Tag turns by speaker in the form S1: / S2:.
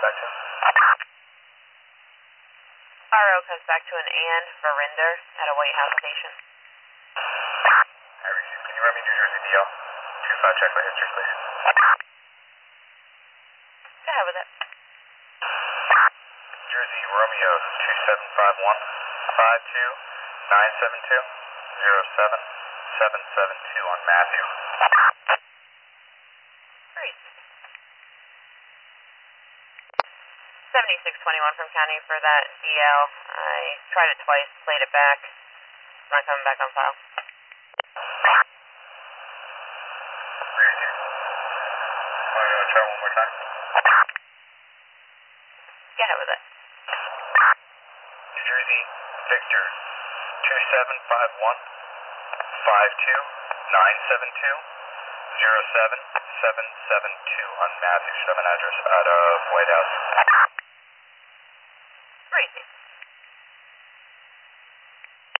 S1: back to?
S2: RO comes back to an Ann Verinder at a White House station.
S1: Alright, can you run me New Jersey DL? 25 check my history, please.
S2: Go ahead with it.
S1: Jersey Romeo 2751 52972 07772 on Matthew.
S2: Great. 7621 from County for that DL. I tried it twice, played it back. It's not coming back on file.
S1: Try one more time.
S2: Go ahead with it.
S1: New Jersey Victor 2751 52972 07772 on Matthew. Should have an address out of White House.
S2: Great.